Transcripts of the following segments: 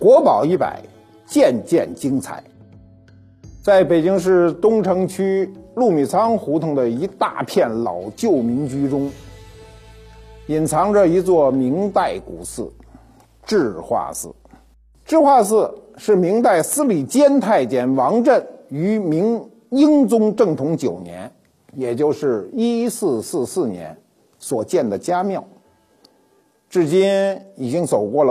国宝100，件件精彩。在北京市东城区陆米仓胡同的一大片老旧民居中，隐藏着一座明代古寺——智化寺。智化寺是明代司礼监太监王振于明英宗正统9年，也就是1444年所建的家庙，至今已经走过了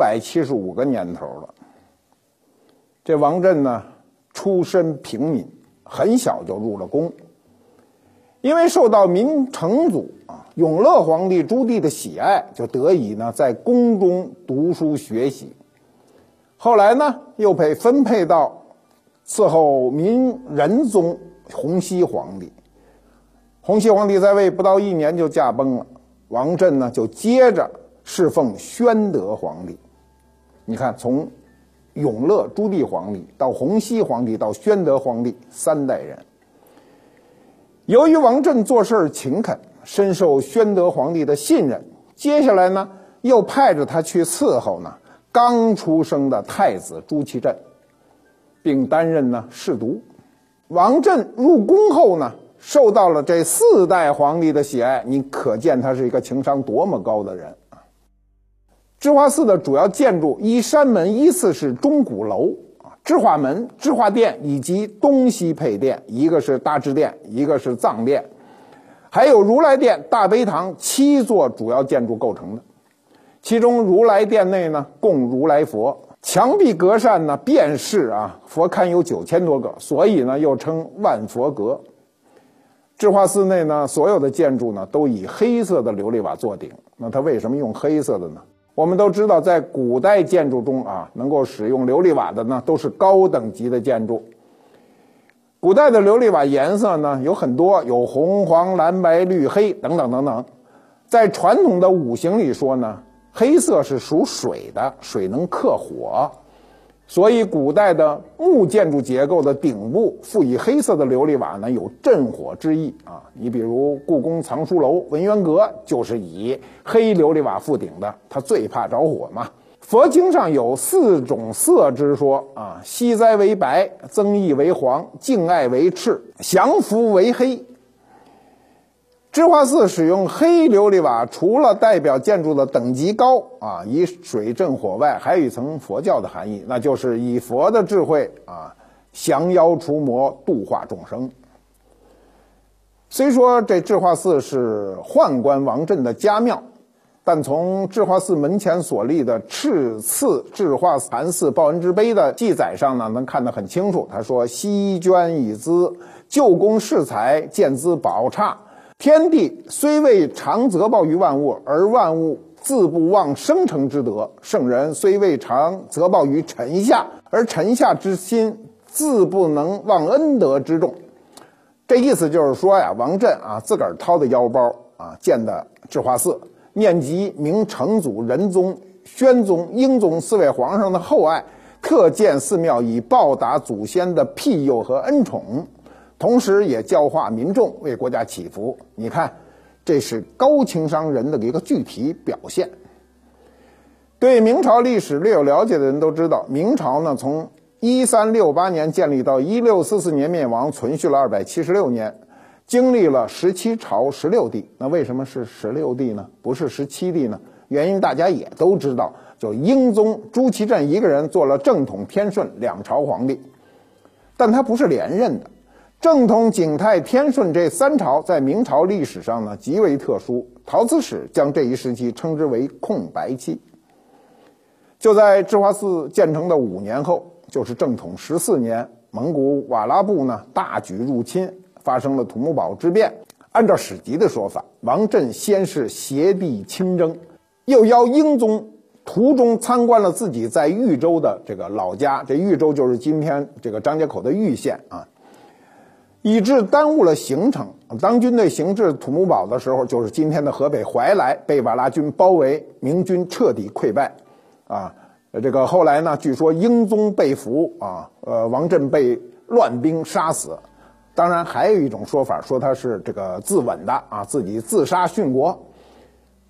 575个年头了。这王振呢，出身平民，很小就入了宫，因为受到明成祖永乐皇帝朱棣的喜爱，就得以呢在宫中读书学习。后来呢，又被分配到伺候明仁宗洪熙皇帝。洪熙皇帝在位不到1年就驾崩了，王振呢就接着侍奉宣德皇帝。你看，从永乐朱棣皇帝到洪熙皇帝到宣德皇帝3代人。由于王振做事勤恳，深受宣德皇帝的信任，接下来呢又派着他去伺候呢刚出生的太子朱祁镇，并担任呢侍读。王振入宫后呢，受到了这4代皇帝的喜爱，你可见他是一个情商多么高的人啊！智化寺的主要建筑依山门依次是钟鼓楼、智化门、智化殿以及东西配殿，一个是大智殿，一个是藏殿，还有如来殿、大悲堂7座主要建筑构成的。其中如来殿内呢供如来佛，墙壁隔扇呢遍饰佛龛有9000多个，所以呢又称万佛阁。智化寺内呢所有的建筑呢都以黑色的琉璃瓦做顶。那它为什么用黑色的呢？我们都知道，在古代建筑中能够使用琉璃瓦的呢都是高等级的建筑。古代的琉璃瓦颜色呢有很多，有红、黄、蓝、白、绿、黑等等等等。在传统的五行里说呢，黑色是属水的，水能克火，所以古代的木建筑结构的顶部附以黑色的琉璃瓦呢，有镇火之意你比如故宫藏书楼文渊阁就是以黑琉璃瓦覆顶的，它最怕着火嘛。佛经上有4种色之说息灾为白，增益为黄，敬爱为赤，降伏为黑。智化寺使用黑琉璃瓦，除了代表建筑的等级高以水镇火外，还有一层佛教的含义，那就是以佛的智慧降妖除魔，度化众生。虽说这智化寺是宦官王振的家庙，但从智化寺门前所立的敕赐智化禅寺报恩之碑的记载上呢，能看得很清楚。他说：西捐以资，旧宫饰材，见资宝刹。天地虽未常责报于万物，而万物自不忘生成之德；圣人虽未常责报于臣下，而臣下之心自不能忘恩德之重。这意思就是说王振自个儿掏的腰包建的智化寺，念及明成祖、仁宗、宣宗、英宗4位皇上的厚爱，特建寺庙以报答祖先的庇佑和恩宠，同时也教化民众，为国家祈福。你看，这是高情商人的一个具体表现。对明朝历史略有了解的人都知道，明朝呢从1368年建立到1644年灭亡，存续了276年，经历了17朝16帝。那为什么是16帝呢？不是17帝呢？原因大家也都知道，就英宗朱祁镇一个人做了正统、天顺2朝皇帝，但他不是连任的。正统、景泰、天顺这3朝在明朝历史上呢极为特殊，陶瓷史将这一时期称之为空白期。就在智化寺建成的5年后，就是正统14年，蒙古瓦剌部呢大举入侵，发生了土木堡之变。按照史籍的说法，王振先是携弟亲征，又邀英宗途中参观了自己在豫州的这个老家，这豫州就是今天这个张家口的豫县以致耽误了行程。当军队行至土木堡的时候，就是今天的河北怀来，被瓦剌军包围，明军彻底溃败这个后来呢，据说英宗被俘王振被乱兵杀死。当然还有一种说法，说他是这个自刎的自己自杀殉国。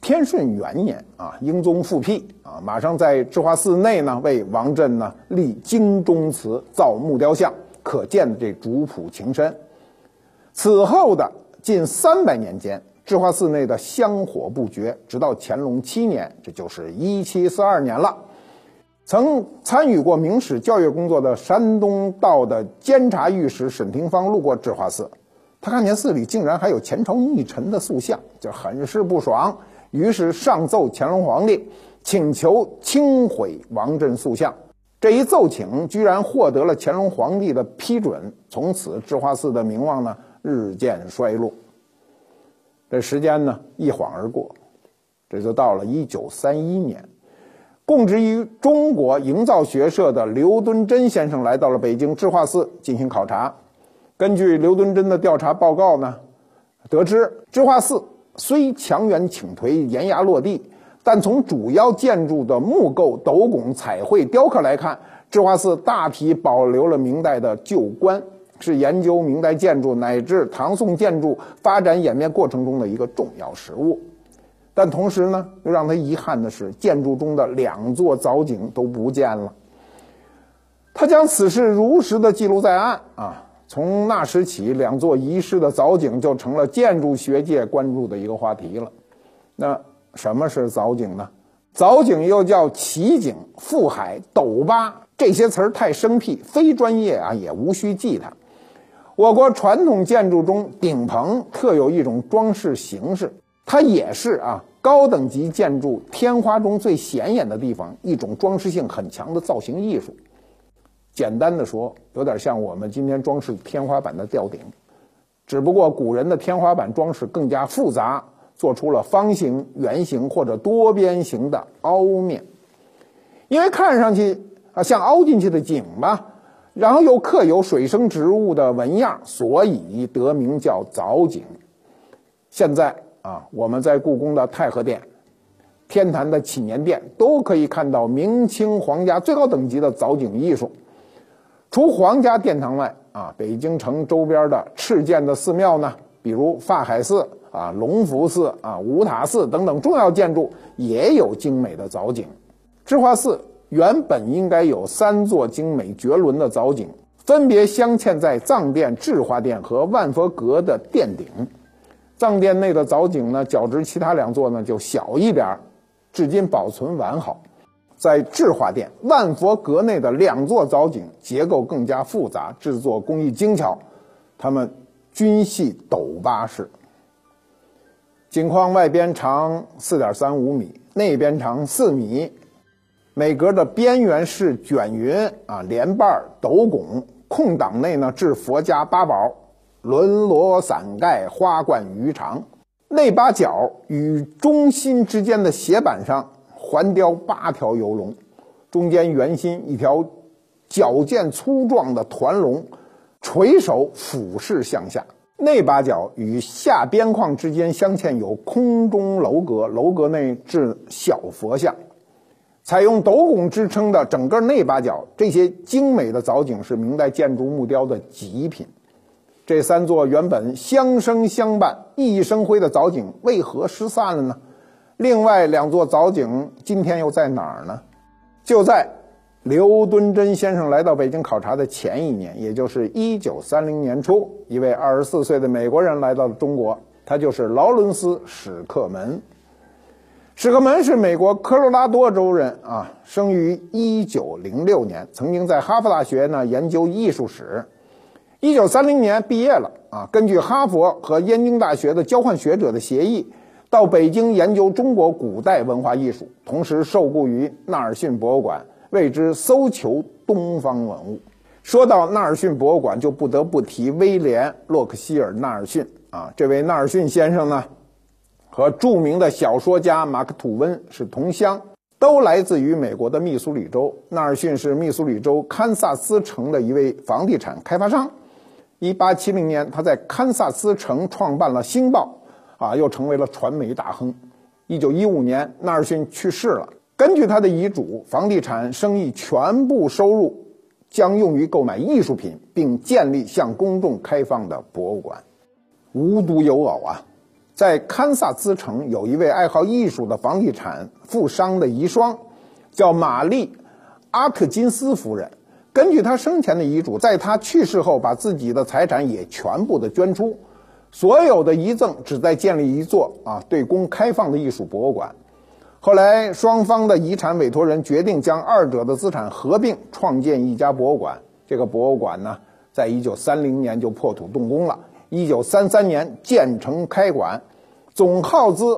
天顺元年啊，英宗复辟啊，马上在智化寺内呢为王振呢立京中祠，造木雕像，可见的这主仆情深。此后的近300年间，智化寺内的香火不绝，直到乾隆7年，这就是1742年了。曾参与过明史教育工作的山东道的监察御史沈廷芳路过智化寺，他看见寺里竟然还有前朝逆臣的塑像，就很是不爽，于是上奏乾隆皇帝，请求清毁王振塑像。这一奏请居然获得了乾隆皇帝的批准，从此智化寺的名望呢日渐衰落。这时间呢一晃而过，这就到了1931年，供职于中国营造学社的刘敦桢先生来到了北京智化寺进行考察。根据刘敦桢的调查报告呢，得知智化寺虽墙垣倾颓，檐牙落地，但从主要建筑的木构、斗拱、彩绘、雕刻来看，智化寺大体保留了明代的旧观，是研究明代建筑乃至唐宋建筑发展演变过程中的一个重要实物。但同时呢，又让他遗憾的是，建筑中的2座藻井都不见了。他将此事如实的记录在案啊。从那时起，2座遗失的藻井就成了建筑学界关注的一个话题了。那什么是藻井呢？藻井又叫奇井、腹海、斗八，这些词儿太生僻，非专业啊也无需记它。我国传统建筑中，顶棚特有一种装饰形式，它也是高等级建筑天花中最显眼的地方，一种装饰性很强的造型艺术。简单的说，有点像我们今天装饰天花板的吊顶，只不过古人的天花板装饰更加复杂，做出了方形、圆形或者多边形的凹面。因为看上去像凹进去的井吧，然后又刻有水生植物的纹样，所以得名叫藻井。现在我们在故宫的太和殿、天坛的祈年殿都可以看到明清皇家最高等级的藻井艺术。除皇家殿堂外北京城周边的敕建的寺庙呢，比如法海寺隆福寺五塔寺等等重要建筑也有精美的藻井。智化寺原本应该有3座精美绝伦的藻井，分别镶嵌在藏殿、智化殿和万佛阁的殿顶。藏殿内的藻井呢，较之其他2座呢就小一点，至今保存完好。在智化殿、万佛阁内的2座藻井结构更加复杂，制作工艺精巧，它们均系斗八式。井框外边长 4.35 米，内边长4米，每格的边缘是卷云连瓣、斗拱，空档内呢置佛家八宝，轮罗伞盖，花冠鱼肠。内八角与中心之间的斜板上环雕8条游龙，中间圆心一条矫健粗壮的团龙，垂手俯视向下。内八角与下边框之间镶嵌有空中楼阁，楼阁内置小佛像。采用斗拱支撑的整个内八角，这些精美的藻井是明代建筑木雕的极品。这3座原本相生相伴、熠熠生辉的藻井为何失散了呢？另外2座藻井今天又在哪儿呢？就在刘敦桢先生来到北京考察的前一年，也就是1930年初，一位24岁的美国人来到了中国，他就是劳伦斯·史克门。史克门是美国科罗拉多州人生于1906年，曾经在哈佛大学呢研究艺术史。1930年毕业了根据哈佛和燕京大学的交换学者的协议，到北京研究中国古代文化艺术，同时受雇于纳尔逊博物馆，为之搜求东方文物。说到纳尔逊博物馆，就不得不提威廉·洛克希尔·纳尔逊这位纳尔逊先生呢，和著名的小说家马克·吐温是同乡，都来自于美国的密苏里州。纳尔逊是密苏里州堪萨斯城的一位房地产开发商。1870年，他在堪萨斯城创办了《星报》又成为了传媒大亨。1915年，纳尔逊去世了。根据他的遗嘱，房地产生意全部收入将用于购买艺术品，并建立向公众开放的博物馆。无独有偶在堪萨斯城有一位爱好艺术的房地产富商的遗孀，叫玛丽·阿特金斯夫人。根据他生前的遗嘱，在他去世后，把自己的财产也全部的捐出，所有的遗赠旨在建立一座对公开放的艺术博物馆。后来，双方的遗产委托人决定将二者的资产合并，创建一家博物馆。这个博物馆呢，在1930年就破土动工了，1933年建成开馆，总耗资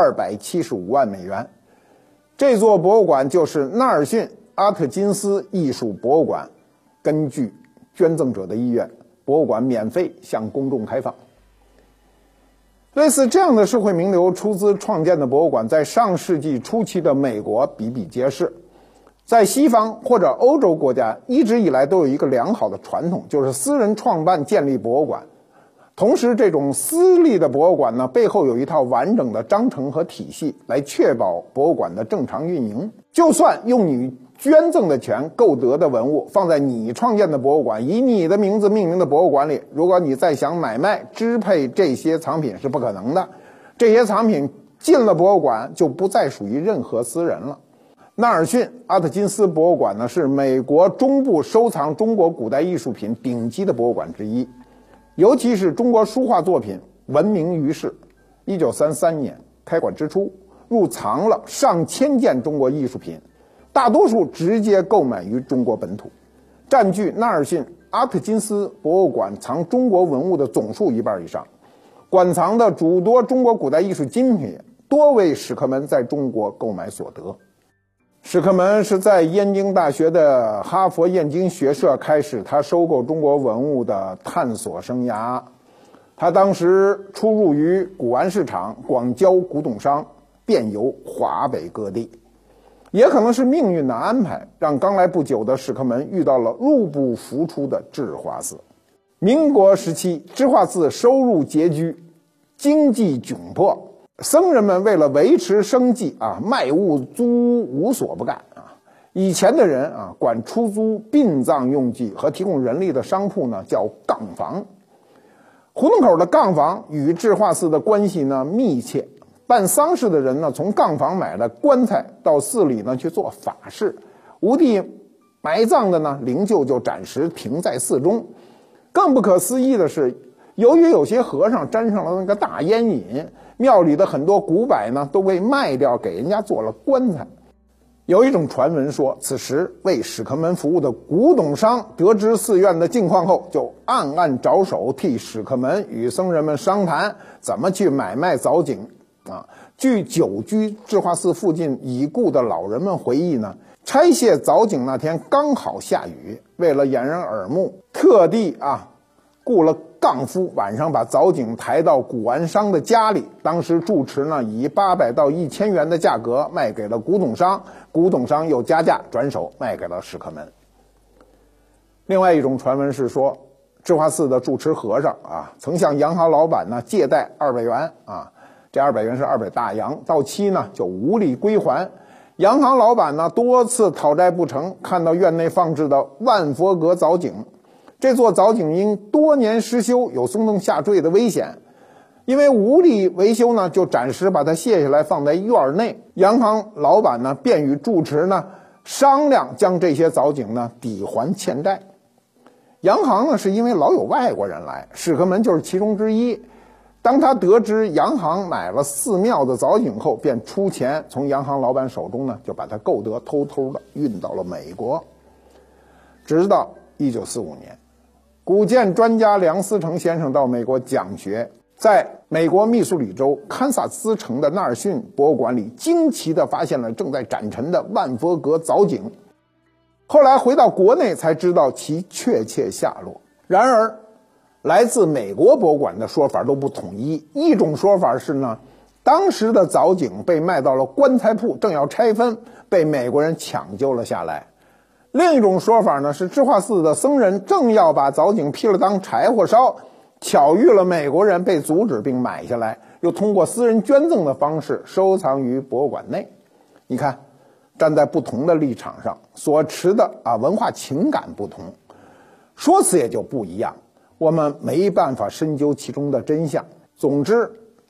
275万美元。这座博物馆就是纳尔逊·阿特金斯艺术博物馆。根据捐赠者的意愿，博物馆免费向公众开放。类似这样的社会名流出资创建的博物馆，在上世纪初期的美国比比皆是。在西方或者欧洲国家，一直以来都有一个良好的传统，就是私人创办建立博物馆。同时，这种私立的博物馆呢，背后有一套完整的章程和体系，来确保博物馆的正常运营。就算用你捐赠的钱购得的文物放在你创建的博物馆，以你的名字命名的博物馆里，如果你再想买卖支配这些藏品是不可能的。这些藏品进了博物馆就不再属于任何私人了。纳尔逊·阿特金斯博物馆呢，是美国中部收藏中国古代艺术品顶级的博物馆之一，尤其是中国书画作品闻名于世。1933年开馆之初，入藏了上千件中国艺术品，大多数直接购买于中国本土，占据纳尔逊·阿特金斯博物馆藏中国文物的总数1半以上。馆藏的诸多中国古代艺术精品，多为史克门在中国购买所得。史克门是在燕京大学的哈佛燕京学社开始他收购中国文物的探索生涯。他当时出入于古玩市场，广交古董商，遍游华北各地。也可能是命运的安排，让刚来不久的史克门遇到了入不敷出的智化寺。民国时期，智化寺收入拮据，经济窘迫，僧人们为了维持生计卖物租屋无所不干以前的人管出租殡葬用具和提供人力的商铺呢叫杠房。胡同口的杠房与智化寺的关系呢密切。办丧事的人呢，从杠房买了棺材到寺里呢去做法事，无地埋葬的呢，灵柩就暂时停在寺中。更不可思议的是，由于有些和尚沾上了那个大烟瘾，庙里的很多古柏呢都被卖掉，给人家做了棺材。有一种传闻说，此时为史克门服务的古董商得知寺院的境况后，就暗暗着手替史克门与僧人们商谈怎么去买卖藻井。据久居智化寺附近已故的老人们回忆呢，拆卸藻井那天刚好下雨，为了掩人耳目，特地雇了杠夫，晚上把藻井抬到古玩商的家里。当时住持呢以800到1000元的价格卖给了古董商，古董商又加价转手卖给了史克门。另外一种传闻是说，智化寺的住持和尚曾向洋行老板呢借贷200元这200元是200大洋，到期呢就无力归还。洋行老板呢多次讨债不成，看到院内放置的万佛阁藻井，这座藻井因多年失修，有松动下坠的危险，因为无力维修呢，就暂时把它卸下来放在院内。洋行老板呢便与住持呢商量，将这些藻井呢抵还欠债。洋行呢是因为老有外国人来，史克门就是其中之一。当他得知洋行买了寺庙的藻井后，便出钱从洋行老板手中呢就把它购得，偷偷的运到了美国。直到1945年，古建专家梁思成先生到美国讲学，在美国密苏里州堪萨斯城的纳尔逊博物馆里惊奇地发现了正在展陈的万佛阁藻井。后来回到国内才知道其确切下落。然而来自美国博物馆的说法都不统一，一种说法是呢，当时的藻井被卖到了棺材铺，正要拆分，被美国人抢救了下来。另一种说法呢，是智化寺的僧人正要把藻井劈了当柴火烧，巧遇了美国人，被阻止并买下来，又通过私人捐赠的方式收藏于博物馆内。你看，站在不同的立场上，所持的文化情感不同，说辞也就不一样。我们没办法深究其中的真相。总之，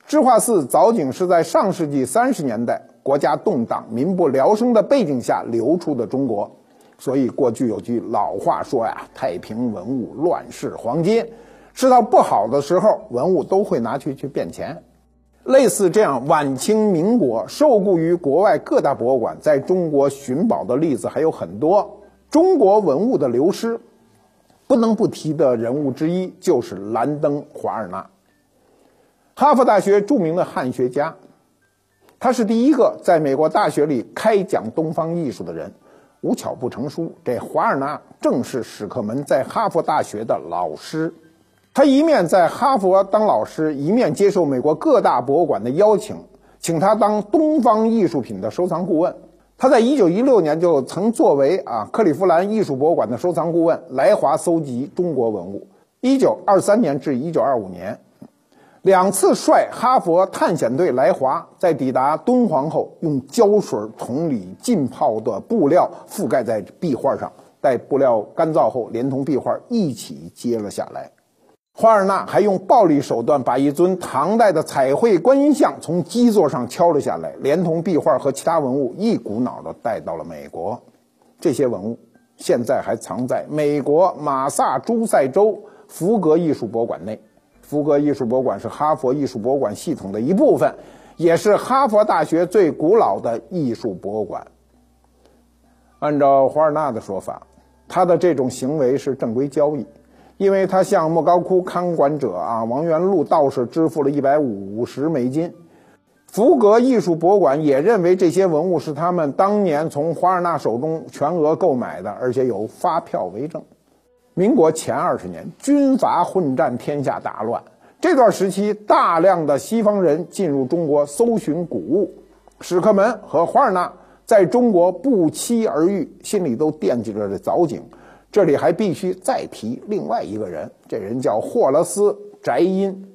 智化寺藻井是在上世纪30年代国家动荡、民不聊生的背景下流出的中国，所以过去有句老话说呀：“太平文物，乱世黄金。”世道不好的时候，文物都会拿去变钱。类似这样晚清民国受雇于国外各大博物馆在中国寻宝的例子还有很多。中国文物的流失，不能不提的人物之一就是兰登·华尔纳。哈佛大学著名的汉学家，他是第一个在美国大学里开讲东方艺术的人。无巧不成书，这华尔纳正是史克门在哈佛大学的老师。他一面在哈佛当老师，一面接受美国各大博物馆的邀请，请他当东方艺术品的收藏顾问。他在1916年就曾作为克利夫兰艺术博物馆的收藏顾问来华搜集中国文物。1923年至1925年，2次率哈佛探险队来华，在抵达敦煌后，用胶水桶里浸泡的布料覆盖在壁画上，待布料干燥后，连同壁画一起揭了下来。华尔纳还用暴力手段把一尊唐代的彩绘观音像从基座上敲了下来，连同壁画和其他文物一股脑地带到了美国。这些文物现在还藏在美国马萨诸塞州福格艺术博物馆内。福格艺术博物馆是哈佛艺术博物馆系统的一部分，也是哈佛大学最古老的艺术博物馆。按照华尔纳的说法，他的这种行为是正规交易，因为他向莫高窟看管者王元禄道士支付了$150。福格艺术博物馆也认为这些文物是他们当年从华尔纳手中全额购买的，而且有发票为证。民国前20年，军阀混战，天下大乱。这段时期，大量的西方人进入中国搜寻古物，史克门和华尔纳在中国不期而遇，心里都惦记着这藻井。这里还必须再提另外一个人，这人叫霍勒斯·翟因。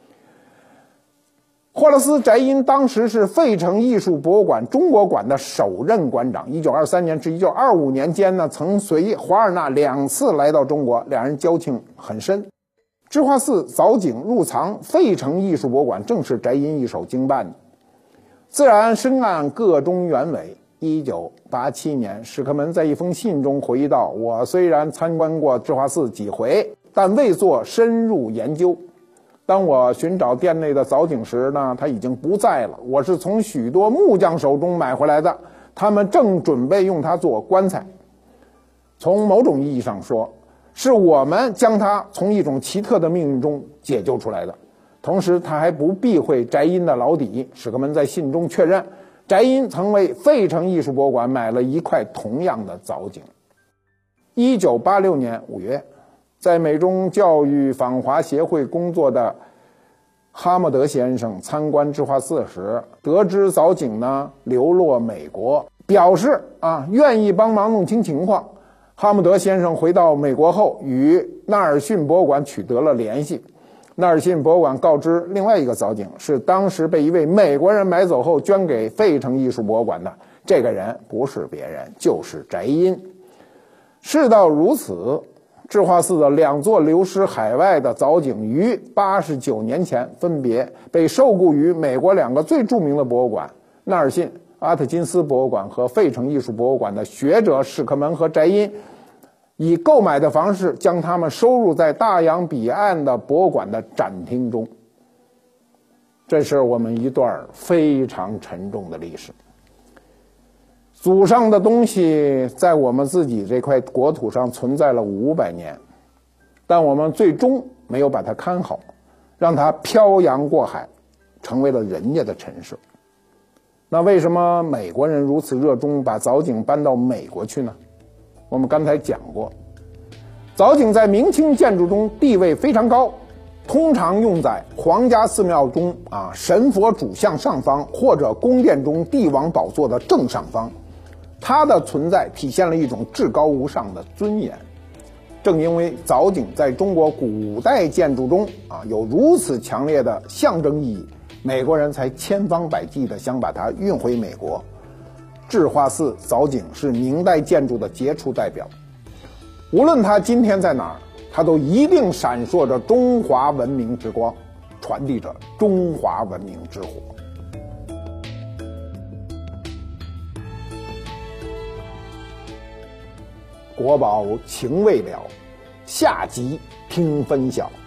霍勒斯·翟因当时是费城艺术博物馆中国馆的首任馆长，1923年至1925年间呢，曾随华尔纳2次来到中国，两人交情很深。智化寺藻井入藏费城艺术博物馆，正是翟因一手经办的。自然深谙个中原委。1987年，史克门在一封信中回忆道：“我虽然参观过智化寺几回，但未做深入研究。当我寻找店内的藻井时呢，它已经不在了。我是从许多木匠手中买回来的，他们正准备用它做棺材。从某种意义上说，是我们将它从一种奇特的命运中解救出来的。”同时，他还不避讳翟因的老底。史克门在信中确认，翟因曾为费城艺术博物馆买了一块同样的藻井。1986年5月，在美中教育访华协会工作的哈默德先生参观智化寺时，得知藻井呢流落美国，表示愿意帮忙弄清情况。哈默德先生回到美国后，与纳尔逊博物馆取得了联系。纳尔逊博物馆告知，另外一个藻井是当时被一位美国人买走后捐给费城艺术博物馆的，这个人不是别人，就是翟因。事到如此，智化寺的2座流失海外的藻井于89年前分别被受雇于美国2个最著名的博物馆——纳尔逊阿特金斯博物馆和费城艺术博物馆的学者史克门和翟因，以购买的方式将它们收入在大洋彼岸的博物馆的展厅中。这是我们一段非常沉重的历史。祖上的东西在我们自己这块国土上存在了500年，但我们最终没有把它看好，让它漂洋过海，成为了人家的陈设。那为什么美国人如此热衷把藻井搬到美国去呢？我们刚才讲过，藻井在明清建筑中地位非常高，通常用在皇家寺庙中神佛主像上方，或者宫殿中帝王宝座的正上方。它的存在体现了一种至高无上的尊严。正因为藻井在中国古代建筑中有如此强烈的象征意义，美国人才千方百计地想把它运回美国。智化寺藻井是明代建筑的杰出代表，无论它今天在哪儿，它都一定闪烁着中华文明之光， 传递着中华文明之火。国宝情未了，下集听分晓。